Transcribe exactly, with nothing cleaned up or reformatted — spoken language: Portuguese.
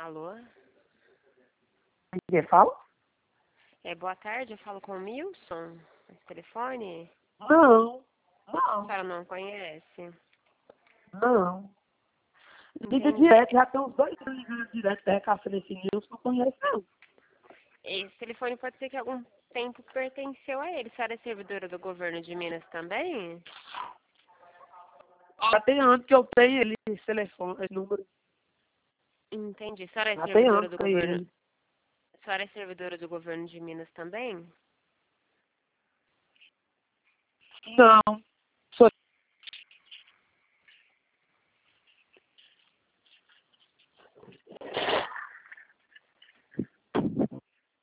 Alô? Quem fala? É, boa tarde, eu falo com o Milson, esse telefone? Não, A não, senhora não conhece? não. Liga Entendi. direto, já tem uns dois anos ligando direto da caça nesse News, não conhece não. Esse telefone pode ser que algum tempo pertenceu a ele. A senhora é servidora do governo de Minas também? Já tem anos que eu tenho ele, esse telefone, esse número. Entendi. A senhora é Já tem servidora anos do que eu tenho governo... ele. A senhora é servidora do governo de Minas também? Não,